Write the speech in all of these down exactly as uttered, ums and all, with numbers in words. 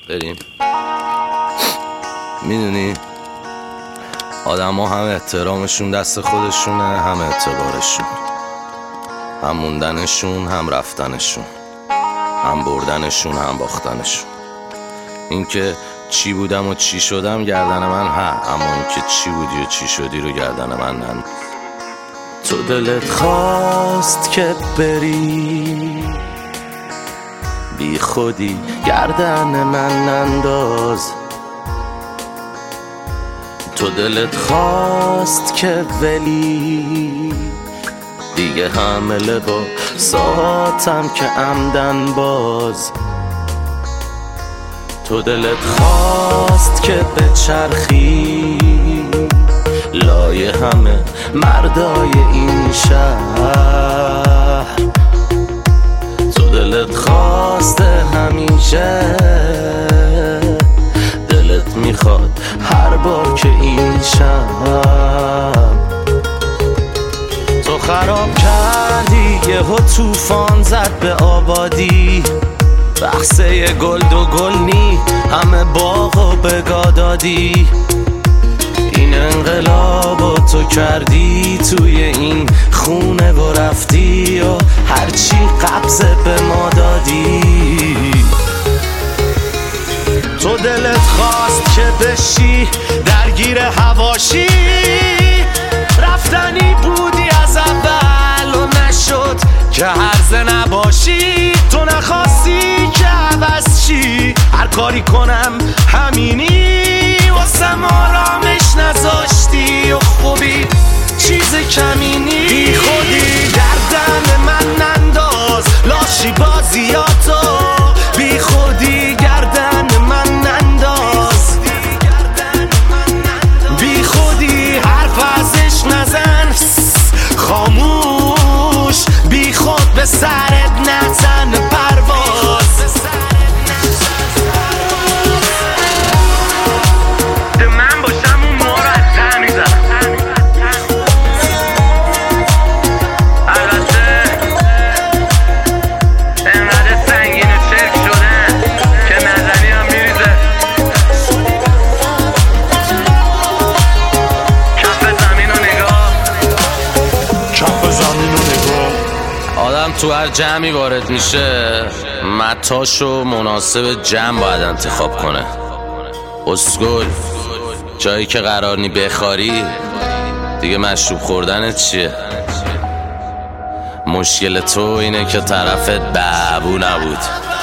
بریم. میدونی آدم ها هم احترامشون دست خودشونه، هم اعتبارشون، هم موندنشون هم رفتنشون، هم بردنشون هم باختنشون. این که چی بودم و چی شدم گردن من ها، اما این که چی بودی و چی شدی رو گردن من نن. تو دلت خواست که بری بی خودی گردن من ننداز. تو دلت خواست که ولی دیگه حمله با ساعتم که عمدن باز. تو دلت خواست که بچرخی لای همه مردای این شهر. تو دلت خواسته همیشه، دلت میخواد هر بار که این شب. تو خراب کردی یهو طوفان زد به آبادی، بخصه گل دو گل نی همه باغو بگاه دادی. این انقلابو تو کردی توی این خونه و رفتی و هرچی قبضه به ما دادی. تو دلت خواست که بشی درگیر حواشی، رفتنی بودی از اول و نشد که هرزه نباشی. تو نخواستی که عوض شی، هر کاری کنم همینی، واسم آرامش نذاشتی و خوبی چیز کمینی. بی خودی گردن من ننداز لاشی بازیاتو، بی خودی گردن من ننداز. بی خودی حرف ازش نزن، خاموش بی خود به سرت نزن پرواز. من باشم اون ما رو از ته میزن. البته انقدر سنگین و چرک شدن که نزنی هم میریزه. کف زمین و نگاه، کف زمین و نگاه. آدم تو هر جمعی وارد میشه متاشو مناسب جمع باید انتخاب کنه. اسکول جایی که قرار نی بخاری دیگه مشروب خوردنت چیه؟ مشکل تو اینه که طرفت بابو نبود.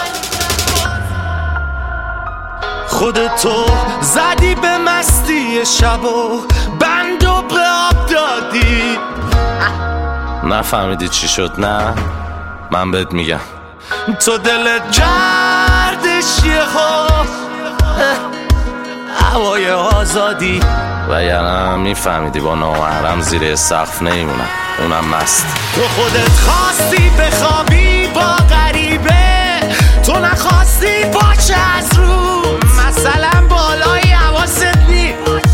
خودتو زدی به مستی شب و بندو به آب دادی. نفهمیدی چی شد؟ نه من بهت میگم. تو دلت کردش یه ها هوای آزادی، و یعنی میفهمیدی با نامحرم زیر سقف نیمونم، اونم مست. تو خودت خواستی بخوابی با غریبه، تو نخواستی باشه از رو مثلا بالای حواست نی.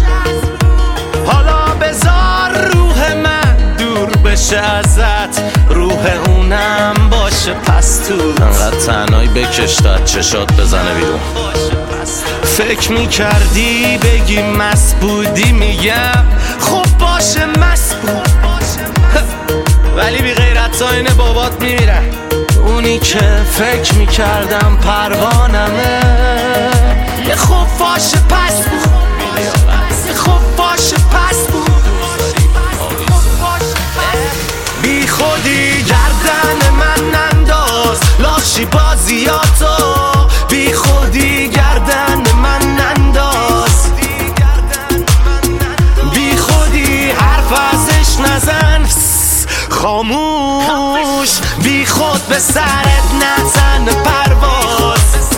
حالا بذار روح من دور بشه ازت، روح اونم باشه پس تو. انقدر تنهایی بکش تا چشات بزنه بیرون. فکر میکردی بگی مست بودی، میگم خب باشه مست بود، ولی بی غیرت ها اینه بابات میمیرن. اونی که فکر میکردم پروانمه، یه خب باشه پس بود، یه خب باشه پس بود. بی خودی گردن من ننداز لاشی بازیاتو، بی خودی گردن من ننداز. بی خودی حرف ازش نزن، خاموش بی خود به سرت نزن پرواز.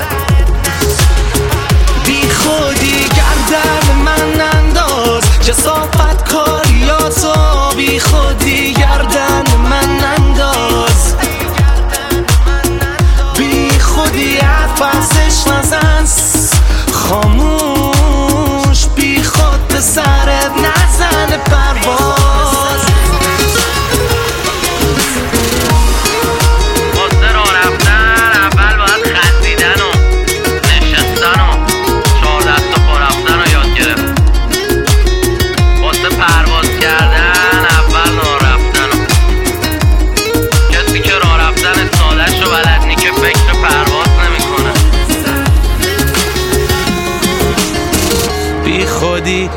بی خودی گردن من ننداز کثافت کاریاتو، بی خودی گردن من ننداز. بی خودی حرف ازش نزن، خاموش بی خود به سرت نزن پرواز. واسه راه رفتن اول باید خزیدن و نشستن و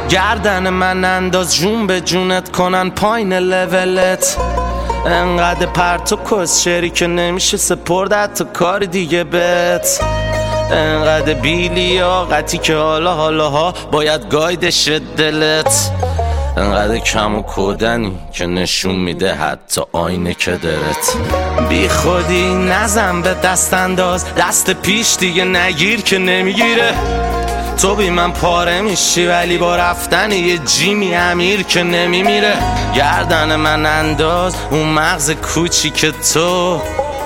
گردن من انداز جون به جونت کنن پایین لولت. انقدر پرت و کس شری که نمیشه سپرد حتی کار دیگه بت. انقدر بیلیاقتی که حالا حالا ها باید گایدش دلت. انقدر کم و کودنی که نشون میده حتی آینه که درت. بی خودی نزن به دست انداز، دست پیش دیگه نگیر که نمیگیره. تو بی من پاره میشی ولی با رفتن یه جیمی امیر که نمیمیره. گردن من انداز اون مغز کوچی که تو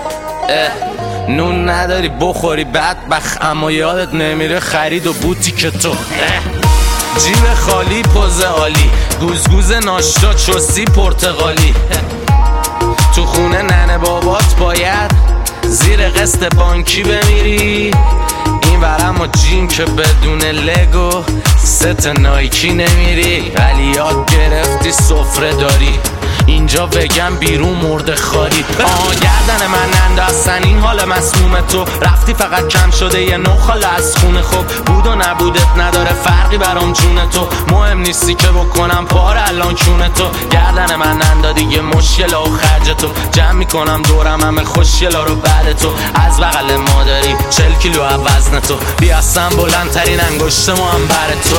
نون نداری بخوری بدبخت، اما یادت نمیره خرید و بوتی که تو جیب خالی پوز عالی، گوزگوز ناشتا چوسی پرتغالی. تو خونه ننه بابات باید زیر قسط بانکی بمیری. این ورم و جیم که بدون لگو ست نایکی نمیری. ولی یاد گرفتی سفره داری اینجا بگم بیرون مرده خاری. آه گردن من انداستن این حال مسموم تو. رفتی فقط کم شده یه نو خاله از خونه خوب. بود و نبودت نداره فرقی برام جون تو. مهم نیستی که بکنم پار الان کونه تو. گردن من اندادی یه مشکل و خرج تو. جمع میکنم دورم همه خوشگلا رو بعد تو. از بغل مادری چل کیلو وزن تو. بیاستم بلندترین انگشت ما هم بر تو.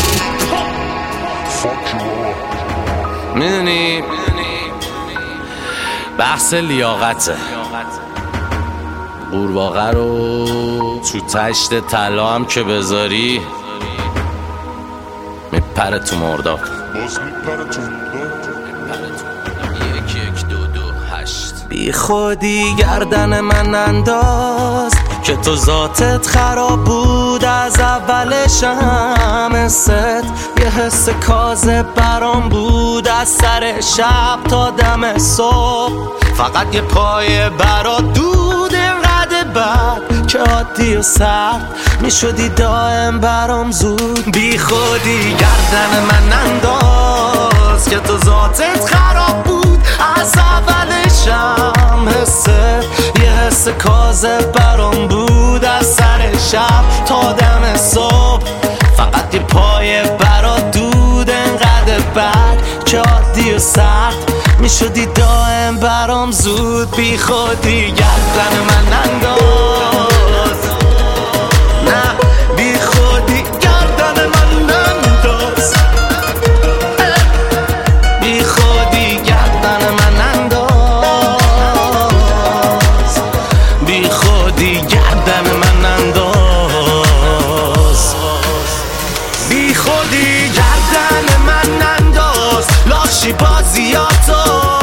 میدونی بحث لیاقته. قورباغه رو تو تشت طلا هم که بذاری میپره تو مرداب. باز میپره تو مرداب. یک یک دو دو هشت. بی خودی گردن من انداز که تو ذاتت خراب بود از اولش. هم حست یه حس کاذب برام بود از سر شب تا دم صبح. فقط یه پای برات دود اینقدر بد که عادی و سرد میشدی دائم برام زود. بی خودی گردن من انداز که تو ذاتت خراب بود از اولشم. حست یه حس کاذب برام بود از سر شب تا دم صبح. فقط یه پای برات دود انقدر بد که عادی و سرد میشدی دائم برام زود. بی خودی گردن من انداز. نه بی خودی گردن من انداز. بی خودی گردن من انداز. بی خودی گردن من انداز. بی خودی گردن من انداز. لاشی بازیاتو